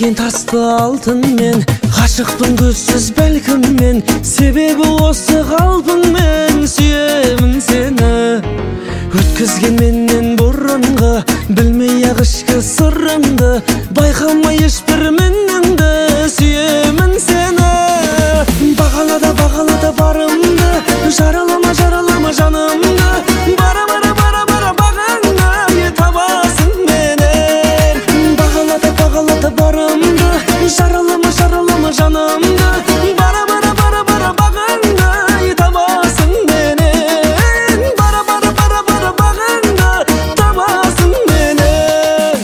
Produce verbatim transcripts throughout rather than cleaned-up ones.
деген тасты алтын мен, ғашықтың көзсіз бәлкім мен, себебі осы қалпыңмен сүйемін сені. Өткізген менен бұрынғы, білмей ақ ішкі сырыңды, байқамай ешбір мініңді сүйемін сені. Бағалада бағалада барымды, жаралама жаралама жанымды, бара бара бара бара бағаңа табасың менен. Бағалада бағалада барымды, жаралама жаралама жанымды, бара бара бара бара бағаңа табасың менен. Бара бара бара бара бағаңа табасың менен.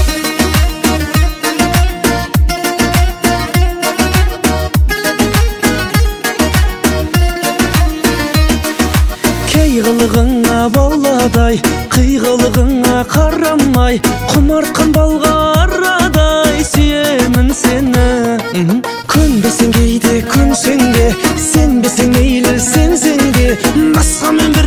Кей қылығыңа баладай, қиғылығыңа қарамай, құмартқан балға арадай сүйемін сені. Көнбесең кейде көнсең де, сенбесең мейлі сенсең де, басқамен